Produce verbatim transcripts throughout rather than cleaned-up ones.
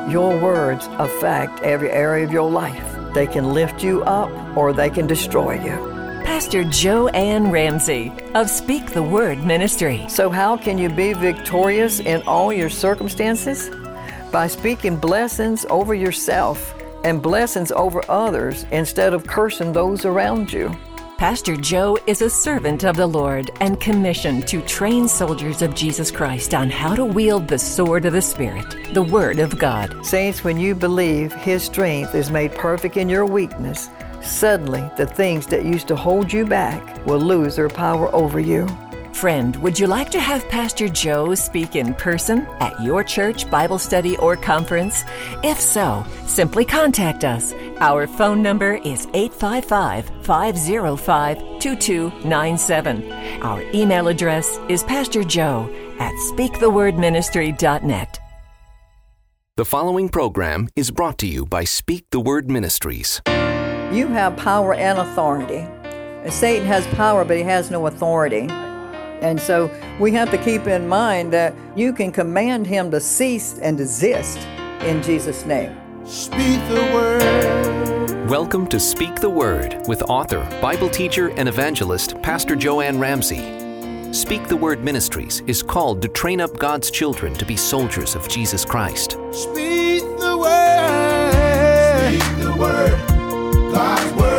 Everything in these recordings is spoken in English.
Your words affect every area of your life. They can lift you up or they can destroy you. Pastor Joanne Ramsey of Speak the Word Ministry. So how can you be victorious in all your circumstances? By speaking blessings over yourself and blessings over others instead of cursing those around you. Pastor Joe is a servant of the Lord and commissioned to train soldiers of Jesus Christ on how to wield the sword of the Spirit, the Word of God. Saints, when you believe His strength is made perfect in your weakness, suddenly the things that used to hold you back will lose their power over you. Friend, would you like to have Pastor Joe speak in person at your church, Bible study, or conference? If so, simply contact us. Our phone number is eight five five, five oh five, two two nine seven. Our email address is pastorjoe at speak the word ministry dot net. The following program is brought to you by Speak the Word Ministries. You have power and authority. Satan has power, but he has no authority. And so we have to keep in mind that you can command him to cease and desist in Jesus' name. Speak the word. Welcome to Speak the Word with author, Bible teacher, and evangelist, Pastor Joanne Ramsey. Speak the Word Ministries is called to train up God's children to be soldiers of Jesus Christ. Speak the word. Speak the word. God's word.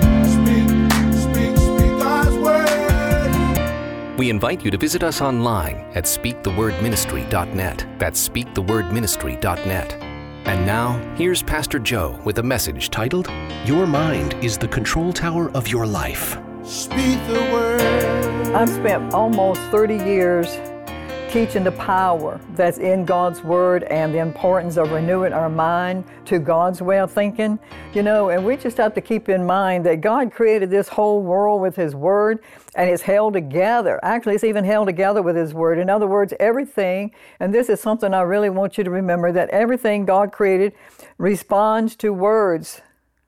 We invite you to visit us online at speak the word ministry dot net. That's speak the word ministry dot net. And now, here's Pastor Joe with a message titled, Your Mind is the Control Tower of Your Life. Speak the word. I've spent almost thirty years teaching the power that's in God's Word and the importance of renewing our mind to God's way of thinking. You know, and we just have to keep in mind that God created this whole world with His Word, and it's held together. Actually, it's even held together with His Word. In other words, everything, and this is something I really want you to remember, that everything God created responds to words.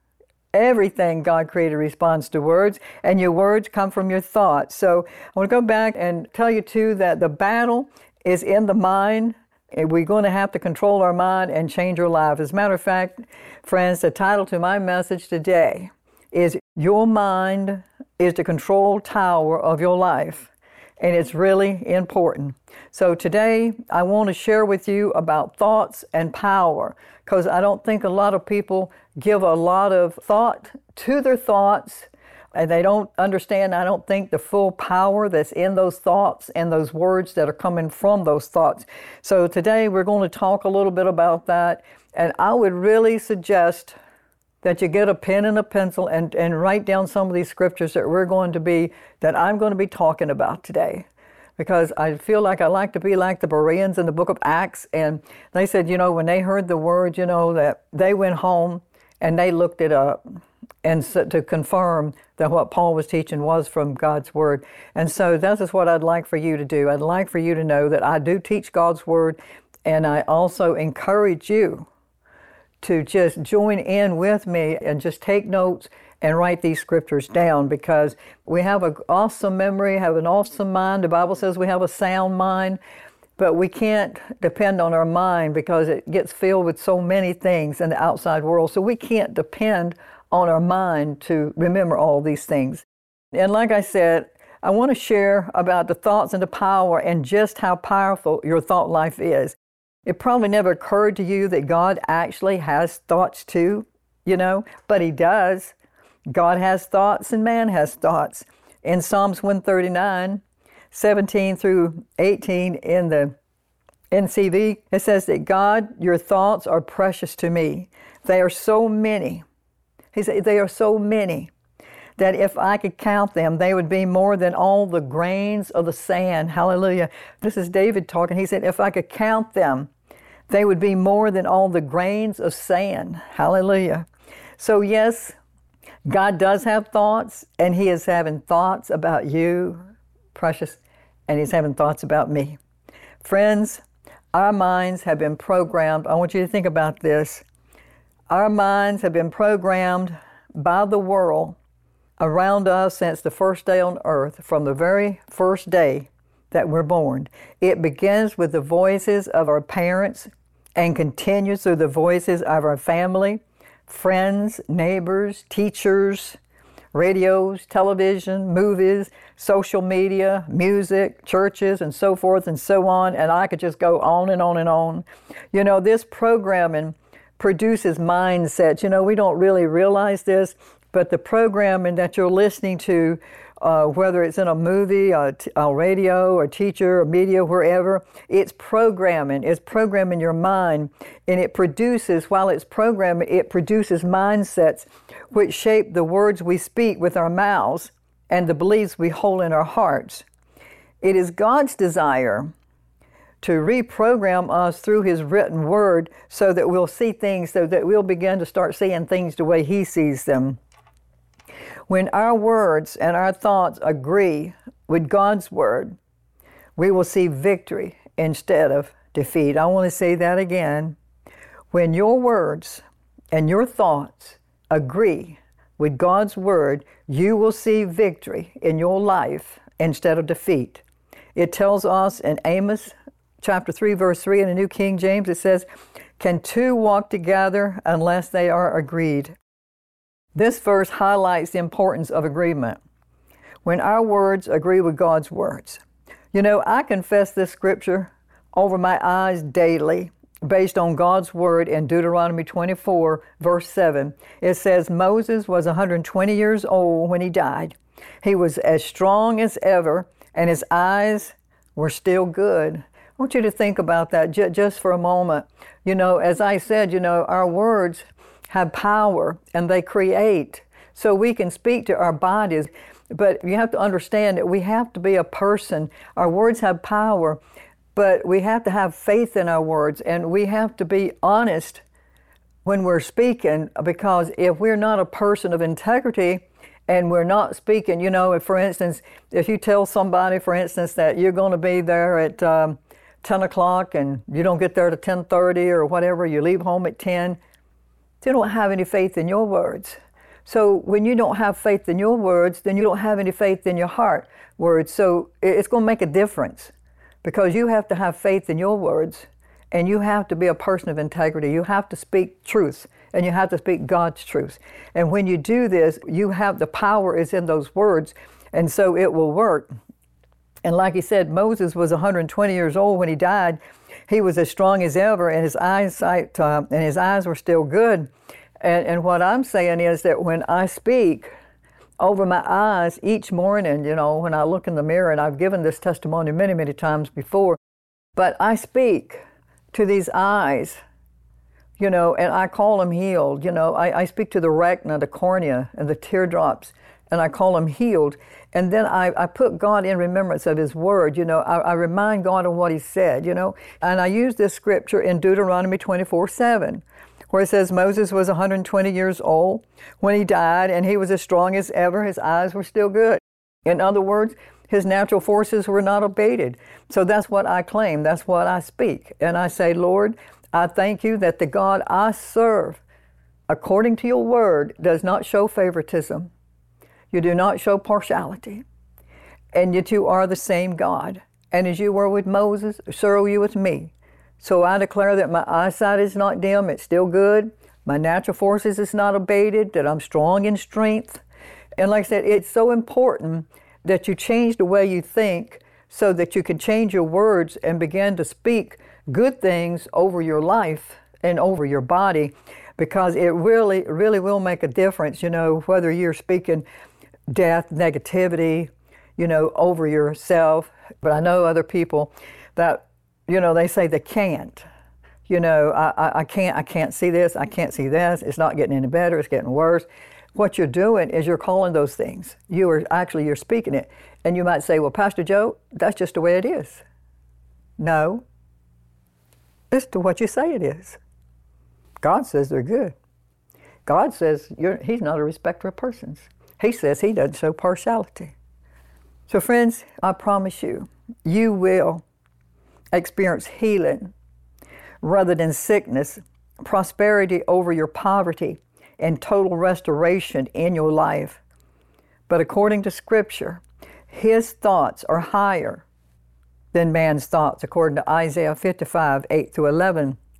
Everything God created responds to words, and your words come from your thoughts. So I want to go back and tell you, too, that the battle is in the mind, and we're going to have to control our mind and change our life. As a matter of fact, friends, the title to my message today is Your Mind is the Control Tower of Your Life, and it's really important. So today, I want to share with you about thoughts and power, because I don't think a lot of people give a lot of thought to their thoughts, and they don't understand, I don't think, the full power that's in those thoughts and those words that are coming from those thoughts. So today, we're going to talk a little bit about that, and I would really suggest that you get a pen and a pencil and, and write down some of these scriptures that we're going to be, that I'm going to be talking about today. Because I feel like I like to be like the Bereans in the book of Acts. And they said, you know, when they heard the word, you know, that they went home and they looked it up and so, to confirm that what Paul was teaching was from God's word. And so this is what I'd like for you to do. I'd like for you to know that I do teach God's word, and I also encourage you to just join in with me and just take notes and write these scriptures down, because we have an awesome memory, have an awesome mind. The Bible says we have a sound mind, but we can't depend on our mind because it gets filled with so many things in the outside world. So we can't depend on our mind to remember all these things. And like I said, I want to share about the thoughts and the power and just how powerful your thought life is. It probably never occurred to you that God actually has thoughts too, you know, but He does. God has thoughts and man has thoughts. In Psalms one thirty-nine, seventeen through eighteen in the N C V, it says that God, your thoughts are precious to me. They are so many. He said, they are so many that if I could count them, they would be more than all the grains of the sand. Hallelujah. This is David talking. He said, if I could count them, they would be more than all the grains of sand. Hallelujah. So yes, God does have thoughts, and He is having thoughts about you, precious, and He's having thoughts about me. Friends, our minds have been programmed. I want you to think about this. Our minds have been programmed by the world around us since the first day on earth, from the very first day that we're born. It begins with the voices of our parents and continues through the voices of our family, friends, neighbors, teachers, radios, television, movies, social media, music, churches, and so forth and so on. And I could just go on and on and on. You know, this programming produces mindsets. You know, we don't really realize this, but the programming that you're listening to, uh, whether it's in a movie, a, t- a radio, a teacher, a media, wherever, it's programming. It's programming your mind. And it produces, while it's programming, it produces mindsets which shape the words we speak with our mouths and the beliefs we hold in our hearts. It is God's desire to reprogram us through His written word so that we'll see things, so that we'll begin to start seeing things the way He sees them. When our words and our thoughts agree with God's word, we will see victory instead of defeat. I want to say that again. When your words and your thoughts agree with God's word, you will see victory in your life instead of defeat. It tells us in Amos chapter three, verse three in the New King James, it says, "Can two walk together unless they are agreed?" This verse highlights the importance of agreement. When our words agree with God's words. You know, I confess this scripture over my eyes daily based on God's word in Deuteronomy twenty-four, verse seven. It says, Moses was one hundred twenty years old when he died. He was as strong as ever, and his eyes were still good. I want you to think about that j- just for a moment. You know, as I said, you know, our words have power and they create. So we can speak to our bodies, but you have to understand that we have to be a person. Our words have power, but we have to have faith in our words, and we have to be honest when we're speaking, because if we're not a person of integrity and we're not speaking, you know, if, for instance, if you tell somebody, for instance, that you're going to be there at um, ten o'clock and you don't get there to ten thirty or whatever, you leave home at ten, you don't have any faith in your words. So when you don't have faith in your words, then you don't have any faith in your heart words. So it's going to make a difference, because you have to have faith in your words, and you have to be a person of integrity. You have to speak truth, and you have to speak God's truth. And when you do this, you have the power is in those words, and so it will work. And like he said, Moses was one hundred twenty years old when he died. He was as strong as ever, and his eyesight uh, and his eyes were still good. And, and what I'm saying is that when I speak over my eyes each morning, you know, when I look in the mirror, and I've given this testimony many, many times before, but I speak to these eyes, you know, and I call them healed. You know, I, I speak to the retina, the cornea, and the teardrops, and I call them healed. And then I, I put God in remembrance of His word. You know, I, I remind God of what He said, you know. And I use this scripture in Deuteronomy twenty-four seven, where it says Moses was one hundred twenty years old when he died, and he was as strong as ever. His eyes were still good. In other words, his natural forces were not abated. So that's what I claim. That's what I speak. And I say, Lord, I thank you that the God I serve, according to your word, does not show favoritism. You do not show partiality. And yet you are the same God. And as you were with Moses, so are you with me. So I declare that my eyesight is not dim, it's still good. My natural forces is not abated, that I'm strong in strength. And like I said, it's so important that you change the way you think so that you can change your words and begin to speak good things over your life and over your body, because it really, really will make a difference, you know, whether you're speaking death, negativity, you know, over yourself. But I know other people that, you know, they say they can't. You know, I, I, I can't, I can't see this, I can't see this, it's not getting any better, it's getting worse. What you're doing is you're calling those things. You are actually, you're speaking it. And you might say, well, Pastor Joe, that's just the way it is. No, it's to what you say it is. God says they're good. God says you're, He's not a respecter of persons. He says He doesn't show partiality. So friends, I promise you, you will experience healing rather than sickness, prosperity over your poverty, and total restoration in your life. But according to Scripture, His thoughts are higher than man's thoughts, according to Isaiah fifty-five, eight through eleven.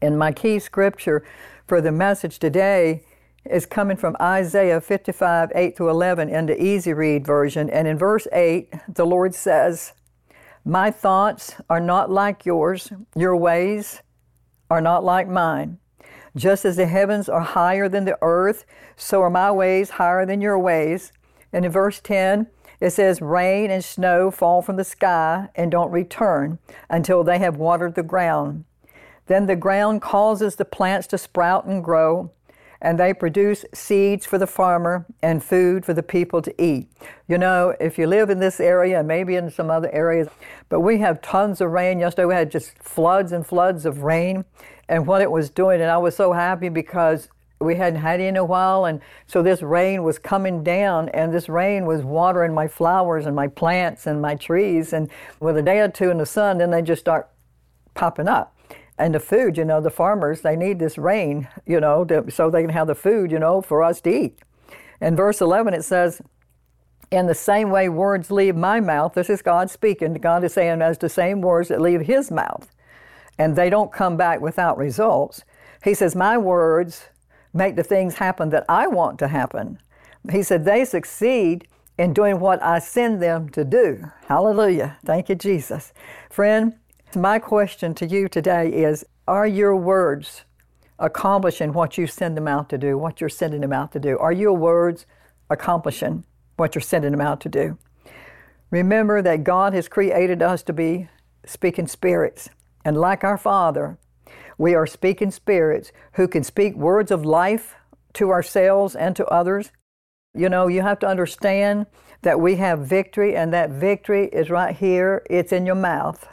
And my key scripture for the message today is coming from Isaiah fifty-five, eight through eleven in the Easy Read version. And in verse eight, the Lord says, "My thoughts are not like yours, your ways are not like mine. Just as the heavens are higher than the earth, so are my ways higher than your ways." And in verse ten, it says, "Rain and snow fall from the sky and don't return until they have watered the ground. Then the ground causes the plants to sprout and grow, and they produce seeds for the farmer and food for the people to eat." You know, if you live in this area, and maybe in some other areas, but we have tons of rain. Yesterday we had just floods and floods of rain, and what it was doing, and I was so happy because we hadn't had it in a while, and so this rain was coming down, and this rain was watering my flowers and my plants and my trees, and with a day or two in the sun, then they just start popping up. And the food, you know, the farmers, they need this rain, you know, to, so they can have the food, you know, for us to eat. In verse eleven, it says, "In the same way words leave my mouth," this is God speaking, God is saying as the same words that leave his mouth, and they don't come back without results. He says, "My words make the things happen that I want to happen." He said, "They succeed in doing what I send them to do." Hallelujah. Thank you, Jesus. Friend, my question to you today is, are your words accomplishing what you send them out to do, what you're sending them out to do? Are your words accomplishing what you're sending them out to do? Remember that God has created us to be speaking spirits. And like our Father, we are speaking spirits who can speak words of life to ourselves and to others. You know, you have to understand that we have victory, and that victory is right here. It's in your mouth.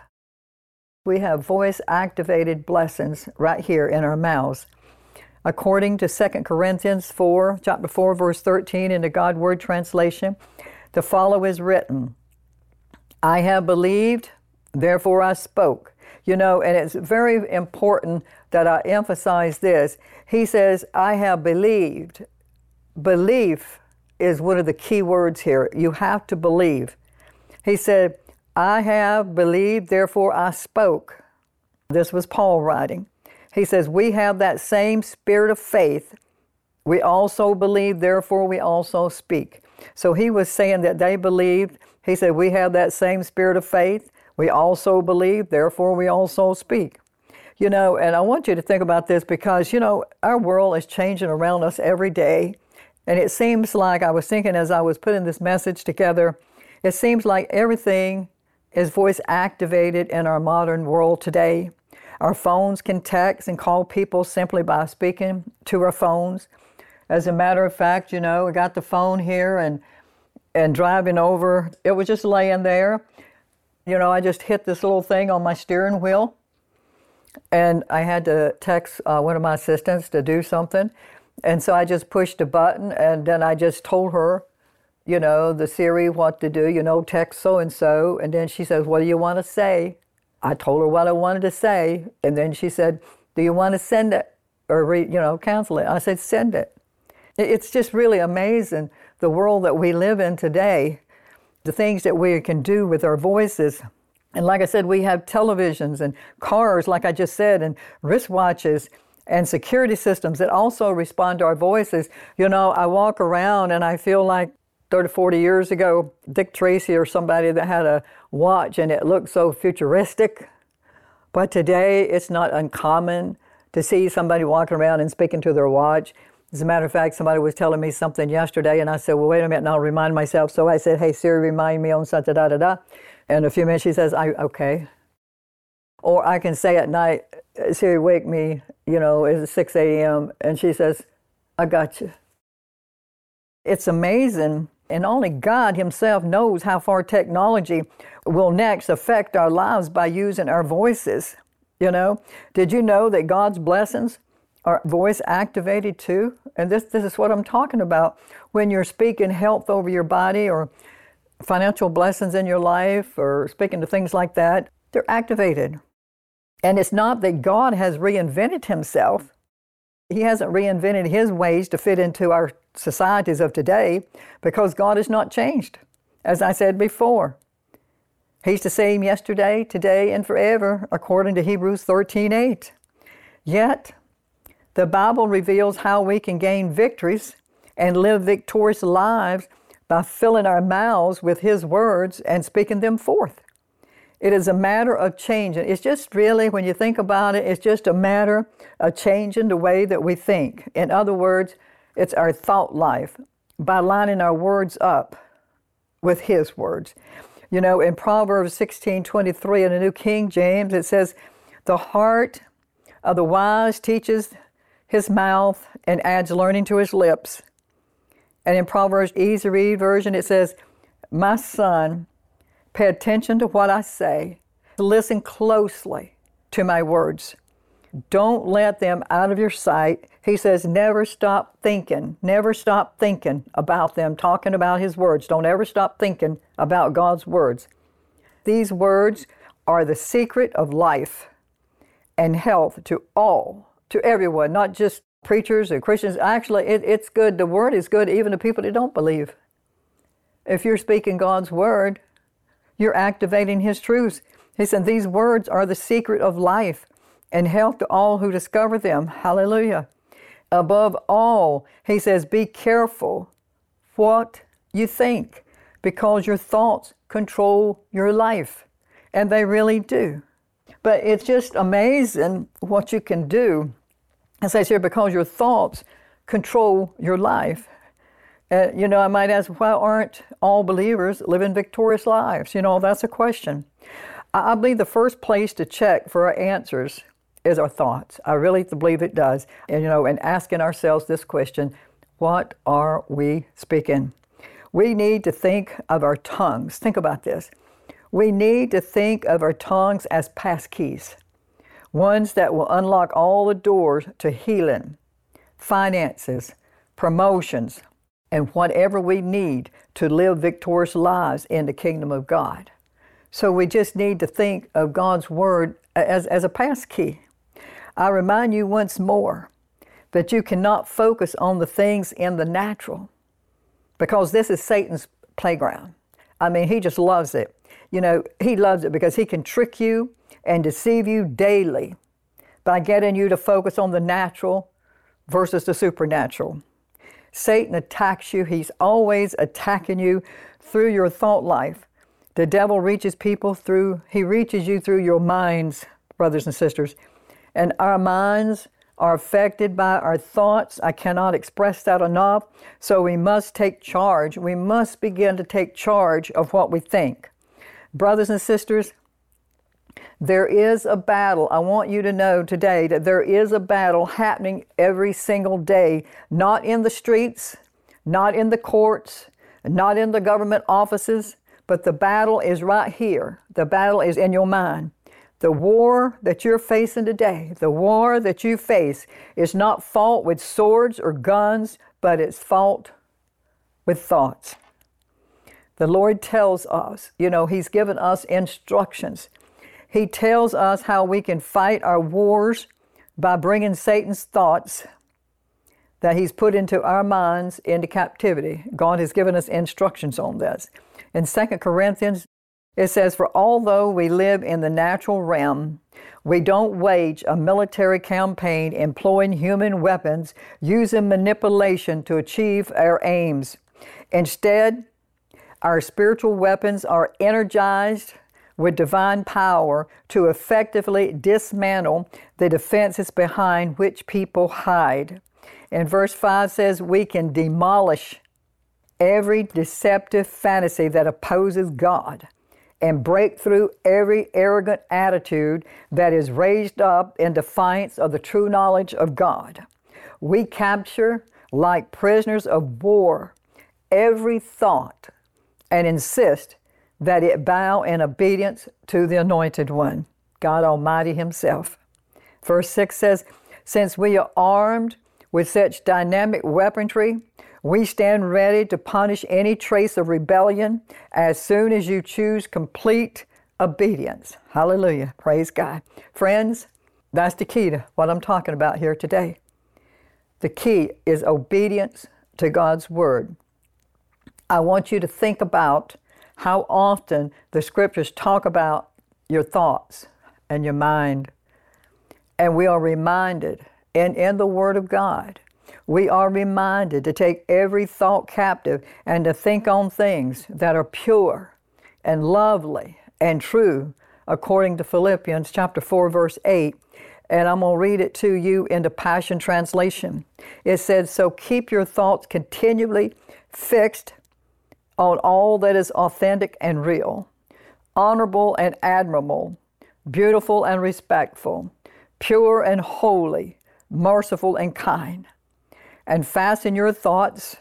We have voice-activated blessings right here in our mouths. According to Second Corinthians four, chapter four, verse thirteen in the God Word translation, the follow is written, "I have believed, therefore I spoke." You know, and it's very important that I emphasize this. He says, "I have believed." Belief is one of the key words here. You have to believe. He said, "I have believed, therefore I spoke." This was Paul writing. He says, we have that same spirit of faith. We also believe, therefore we also speak. So he was saying that they believed. He said, we have that same spirit of faith. We also believe, therefore we also speak. You know, and I want you to think about this because, you know, our world is changing around us every day. And it seems like, I was thinking as I was putting this message together, it seems like everything is voice activated in our modern world today. Our phones can text and call people simply by speaking to our phones. As a matter of fact, you know, I got the phone here and and driving over, it was just laying there. You know, I just hit this little thing on my steering wheel, and I had to text uh, one of my assistants to do something. And so I just pushed a button, and then I just told her, you know, the Siri what to do, you know, text so-and-so. And then she says, what do you want to say? I told her what I wanted to say. And then she said, do you want to send it or, re, you know, cancel it? I said, send it. It's just really amazing, the world that we live in today, the things that we can do with our voices. And like I said, we have televisions and cars, like I just said, and wristwatches and security systems that also respond to our voices. You know, I walk around and I feel like thirty, forty years ago, Dick Tracy or somebody that had a watch and it looked so futuristic. But today, it's not uncommon to see somebody walking around and speaking to their watch. As a matter of fact, somebody was telling me something yesterday, and I said, well, wait a minute, and I'll remind myself. So I said, hey, Siri, remind me on such a da-da-da. And a few minutes, she says, I, okay. Or I can say at night, Siri, wake me, you know, it's six a.m., and she says, I got you. It's amazing, and only God himself knows how far technology will next affect our lives by using our voices, you know. Did you know that God's blessings are voice activated too? And this, this is what I'm talking about. When you're speaking health over your body or financial blessings in your life or speaking to things like that, they're activated. And it's not that God has reinvented himself. He hasn't reinvented his ways to fit into our societies of today because God has not changed. As I said before, he's the same yesterday, today, and forever, according to Hebrews thirteen eight. Yet, the Bible reveals how we can gain victories and live victorious lives by filling our mouths with His words and speaking them forth. It is a matter of changing. It's just really, when you think about it, it's just a matter of changing the way that we think. In other words, it's our thought life by lining our words up with His words. You know, in Proverbs sixteen twenty-three in the New King James, it says, "The heart of the wise teaches his mouth and adds learning to his lips." And in Proverbs Easy Read version, it says, "My son, pay attention to what I say. Listen closely to my words. Don't let them out of your sight." He says, never stop thinking. Never stop thinking about them, talking about His words. Don't ever stop thinking about God's words. These words are the secret of life and health to all, to everyone, not just preachers or Christians. Actually, it, it's good. The word is good even to people that don't believe. If you're speaking God's word, you're activating His truths. He said these words are the secret of life and health to all who discover them. Hallelujah. Above all, He says, be careful what you think, because your thoughts control your life. And they really do. But it's just amazing what you can do. It says here, because your thoughts control your life. Uh, you know, I might ask, why aren't all believers living victorious lives? You know, that's a question. I, I believe the first place to check for our answers is our thoughts. I really believe it does. And, you know, and asking ourselves this question, what are we speaking? We need to think of our tongues. Think about this. We need to think of our tongues as passkeys, ones that will unlock all the doors to healing, finances, promotions, and whatever we need to live victorious lives in the kingdom of God. So we just need to think of God's word as, as a passkey. I remind you once more that you cannot focus on the things in the natural, because this is Satan's playground. I mean, he just loves it. You know, he loves it because he can trick you and deceive you daily by getting you to focus on the natural versus the supernatural. Satan attacks you. He's always attacking you through your thought life. The devil reaches people through, he reaches you through your minds, brothers and sisters. And our minds are affected by our thoughts. I cannot express that enough. So we must take charge. We must begin to take charge of what we think. Brothers and sisters, there is a battle. I want you to know today that there is a battle happening every single day, not in the streets, not in the courts, not in the government offices, but the battle is right here. The battle is in your mind. The war that you're facing today, the war that you face, is not fought with swords or guns, but it's fought with thoughts. The Lord tells us, you know, He's given us instructions. He tells us how we can fight our wars by bringing Satan's thoughts that he's put into our minds into captivity. God has given us instructions on this. In Second Corinthians, it says, "For although we live in the natural realm, we don't wage a military campaign employing human weapons, using manipulation to achieve our aims. Instead, our spiritual weapons are energized with divine power to effectively dismantle the defenses behind which people hide." And verse five says, "We can demolish every deceptive fantasy that opposes God and break through every arrogant attitude that is raised up in defiance of the true knowledge of God. We capture, like prisoners of war, every thought and insist that it bow in obedience to the Anointed One, God Almighty Himself." Verse six says, "Since we are armed with such dynamic weaponry, we stand ready to punish any trace of rebellion as soon as you choose complete obedience." Hallelujah. Praise God. Friends, that's the key to what I'm talking about here today. The key is obedience to God's Word. I want you to think about how often the Scriptures talk about your thoughts and your mind. And we are reminded, and in the Word of God, we are reminded to take every thought captive and to think on things that are pure and lovely and true, according to Philippians chapter four, verse eight. And I'm going to read it to you in the Passion Translation. It says, so keep your thoughts continually fixed on all that is authentic and real, honorable and admirable, beautiful and respectful, pure and holy, merciful and kind. And fasten your thoughts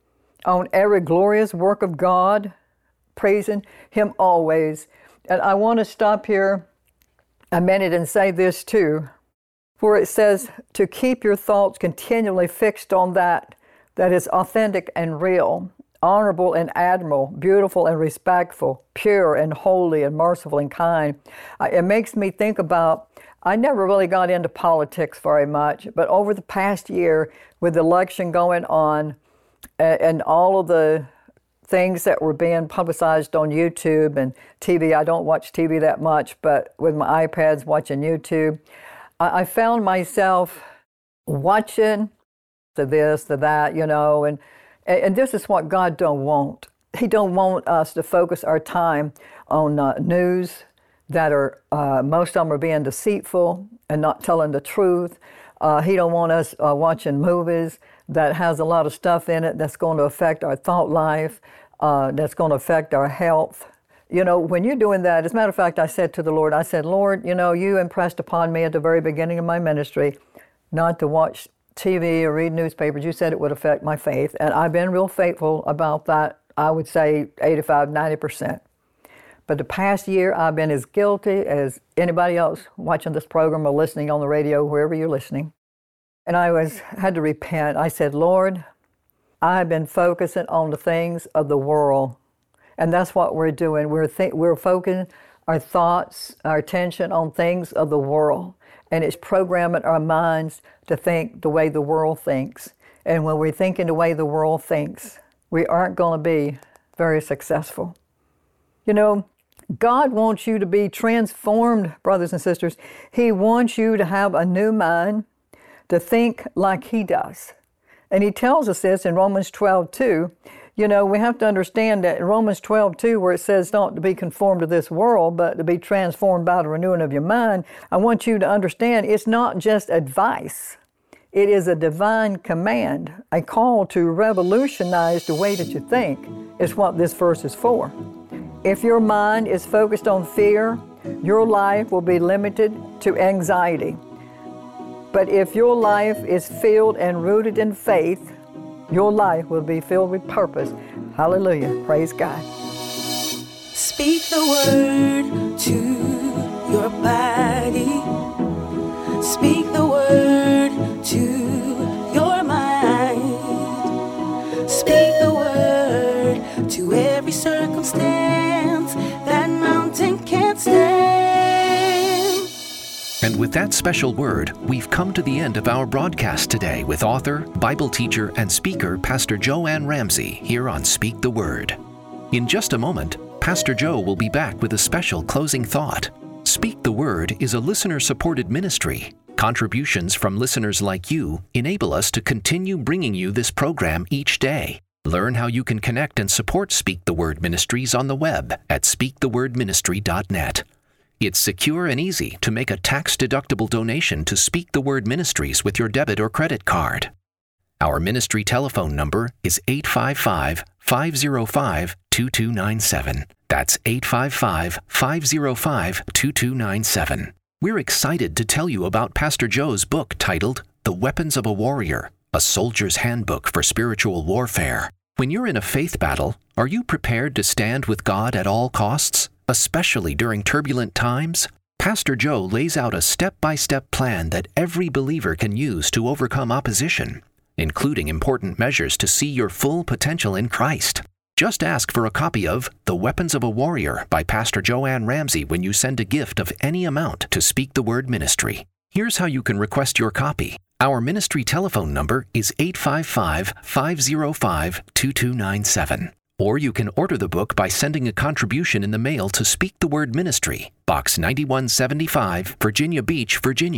on every glorious work of God, praising Him always. And I want to stop here a minute and say this too, where it says to keep your thoughts continually fixed on that that is authentic and real, honorable and admirable, beautiful and respectful, pure and holy and merciful and kind. Uh, it makes me think about, I never really got into politics very much, but over the past year, with the election going on and, and all of the things that were being publicized on YouTube and T V, I don't watch T V that much, but with my iPads watching YouTube, I, I found myself watching the this, the that, you know, and and this is what God don't want. He don't want us to focus our time on uh, news that are, uh, most of them are being deceitful and not telling the truth. Uh, he don't want us uh, watching movies that has a lot of stuff in it that's going to affect our thought life, uh, that's going to affect our health. You know, when you're doing that, as a matter of fact, I said to the Lord, I said, Lord, you know, you impressed upon me at the very beginning of my ministry not to watch T V or read newspapers. You said it would affect my faith, and I've been real faithful about that, I would say eighty-five, ninety percent. But the past year, I've been as guilty as anybody else watching this program or listening on the radio, wherever you're listening. And I was had to repent. I said, Lord, I've been focusing on the things of the world. And that's what we're doing. We're, th- we're focusing our thoughts, our attention on things of the world. And it's programming our minds to think the way the world thinks. And when we're thinking the way the world thinks, we aren't going to be very successful. You know, God wants you to be transformed, brothers and sisters. He wants you to have a new mind, to think like He does. And He tells us this in Romans twelve two. You know, we have to understand that in Romans twelve two, where it says not to be conformed to this world, but to be transformed by the renewing of your mind, I want you to understand it's not just advice. It is a divine command, a call to revolutionize the way that you think is what this verse is for. If your mind is focused on fear, your life will be limited to anxiety. But if your life is filled and rooted in faith, your life will be filled with purpose. Hallelujah. Praise God. Speak the word to your body. Speak the word to your mind. Speak the word to every circumstance that mountain can't stand. And with that special word, we've come to the end of our broadcast today with author, Bible teacher, and speaker Pastor Joanne Ramsey here on Speak the Word. In just a moment, Pastor Joe will be back with a special closing thought. Speak the Word is a listener-supported ministry. Contributions from listeners like you enable us to continue bringing you this program each day. Learn how you can connect and support Speak the Word Ministries on the web at speak the word ministry dot net. It's secure and easy to make a tax-deductible donation to Speak the Word Ministries with your debit or credit card. Our ministry telephone number is eight five five, five zero five, two two nine seven. That's eight five five, five zero five, two two nine seven. We're excited to tell you about Pastor Joe's book titled The Weapons of a Warrior, a Soldier's Handbook for Spiritual Warfare. When you're in a faith battle, are you prepared to stand with God at all costs, especially during turbulent times? Pastor Joe lays out a step-by-step plan that every believer can use to overcome opposition, including important measures to see your full potential in Christ. Just ask for a copy of The Weapons of a Warrior by Pastor Joanne Ramsey when you send a gift of any amount to Speak the Word Ministry. Here's how you can request your copy. Our ministry telephone number is eight five five, five zero five, two two nine seven. Or you can order the book by sending a contribution in the mail to Speak the Word Ministry, Box ninety-one seventy-five, Virginia Beach, Virginia, two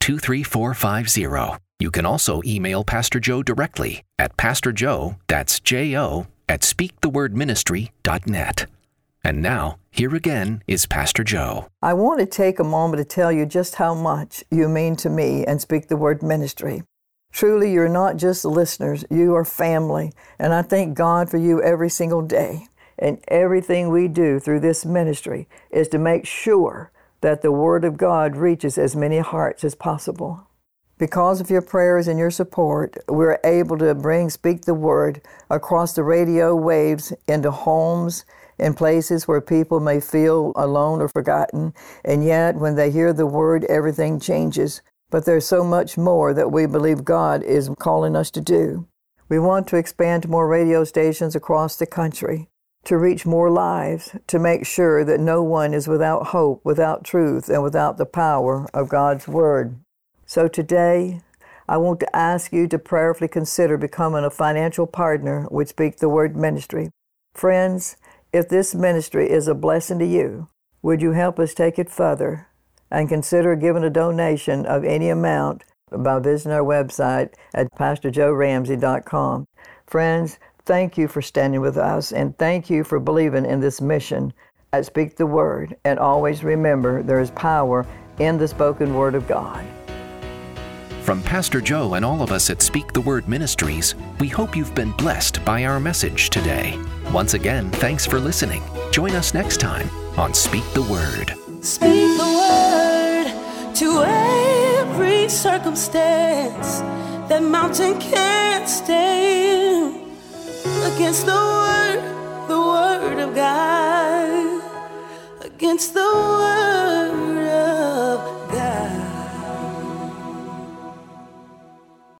two three four five zero. You can also email Pastor Joe directly at Pastor Joe, that's J O, at speak the word ministry dot net. And now, here again is Pastor Joe. I want to take a moment to tell you just how much you mean to me and Speak the Word Ministry. Truly, you're not just listeners, you are family, and I thank God for you every single day. And everything we do through this ministry is to make sure that the Word of God reaches as many hearts as possible. Because of your prayers and your support, we're able to bring Speak the Word across the radio waves into homes, in places where people may feel alone or forgotten, and yet when they hear the Word, everything changes. But there's so much more that we believe God is calling us to do. We want to expand to more radio stations across the country, to reach more lives, to make sure that no one is without hope, without truth, and without the power of God's Word. So today, I want to ask you to prayerfully consider becoming a financial partner with Speak the Word Ministry. Friends, if this ministry is a blessing to you, would you help us take it further and consider giving a donation of any amount by visiting our website at pastor joe ramsey dot com. Friends, thank you for standing with us, and thank you for believing in this mission at Speak the Word. And always remember, there is power in the spoken Word of God. From Pastor Joe and all of us at Speak the Word Ministries, we hope you've been blessed by our message today. Once again, thanks for listening. Join us next time on Speak the Word. Speak the word to every circumstance. That mountain can't stand against the word, the word of God. Against the word.